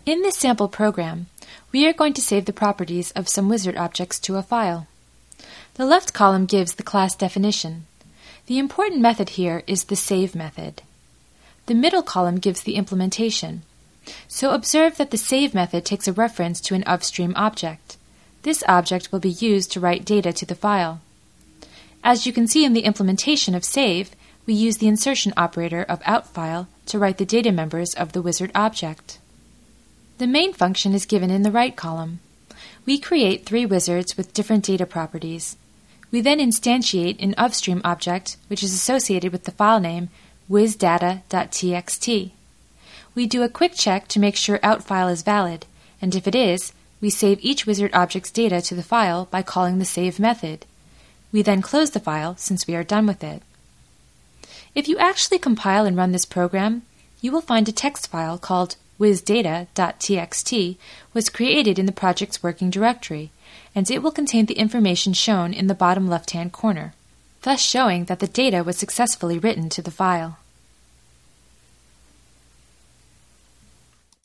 In this sample program, we are going to save the properties of some wizard objects to a file. The left column gives the class definition. The important method here is the save method. The middle column gives the implementation. So observe that the save method takes a reference to an upstream object. This object will be used to write data to the file. As you can see in the implementation of save, we use the insertion operator of outFile to write the data members of the wizard object. The main function is given in the right column. We create 3 wizards with different data properties. We then instantiate an upstream object which is associated with the file name wizdata.txt. We do a quick check to make sure outFile is valid, and if it is, we save each wizard object's data to the file by calling the save method. We then close the file since we are done with it. If you actually compile and run this program, you will find a text file called wizdata.txt was created in the project's working directory, and it will contain the information shown in the bottom left-hand corner, thus showing that the data was successfully written to the file.